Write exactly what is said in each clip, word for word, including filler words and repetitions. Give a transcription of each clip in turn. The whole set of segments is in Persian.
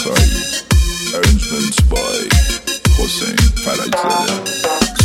Ansari. Arrangements by Hossein Farajzadeh.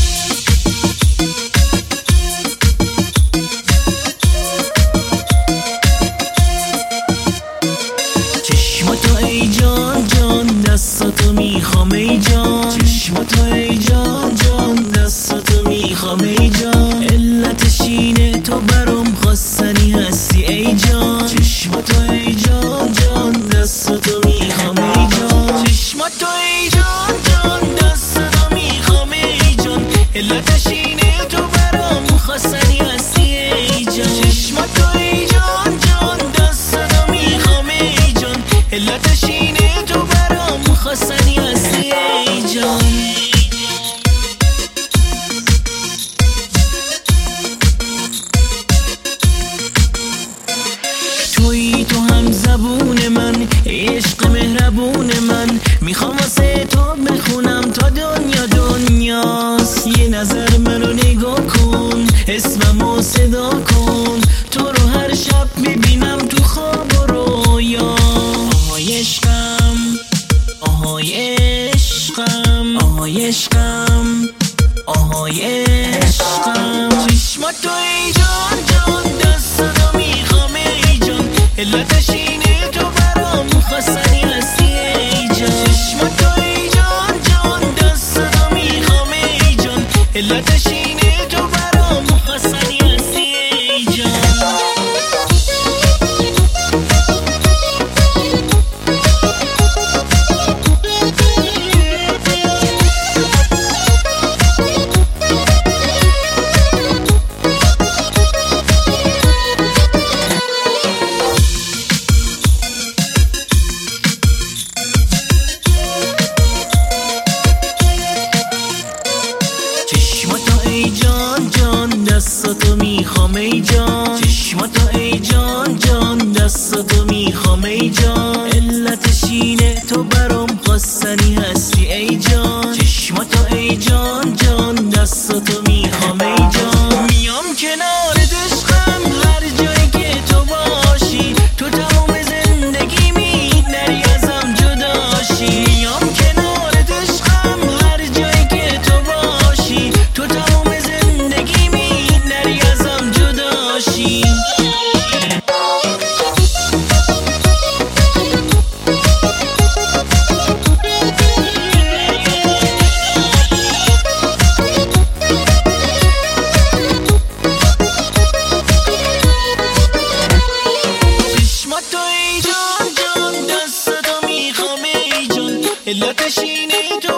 چشماتو ای جان جان دستاتو میخوام ای جان چشماتو ای جان جان دستاتو میخوام ای جان علتش اینه تو برام خواستنی هستی ای جان چشماتو ای جان جان دستاتو میخوام ای جان چشماتو ای جان جان دستاتو میخوام ای جان علتش اینه تو برام خواستنی هستی ای جان چشماتو ای جان جان دستاتو میخوام ای جان علتش اینه تو برام خواستنی هستی ای جان تویی تو هم زبون من عشق مهربون من میخوام واسه تو بخونم تا دنیا دنیاست یه نظر منو نگاه کن اسممو صدا کن تو رو هر شب میبینم تو خواب و رویا آهای عشقم آهای عشقم آهای عشقم آهای عشقم چشماتو ای جان جان دستاتو میخوام ای جان علتش اینه تو برام خواستنی هستی ای جان چشماتو ای جان جان دستاتو میخوام ای جان علتش اینه تو برام خواستنی هستی ای جان چشماتو ای جان جان دستاتو میخوام ای جان چشماتو ای جان جان دستاتو میخوام ای جان علتش اینه تو برام خواستنی هستی ای جان چشماتو ای جان جان دستاتو میخوام ای جان میام کنارت عشقم هر جایی که تو باشی تو تمام زندگیمی نری ازم جداشی میام کنارت عشقم هر جایی که تو باشی تو تمام زندگیمی نری ازم جداشی چشماتو ای جان جان دستاتو میخوام ای جان علتش اینه تو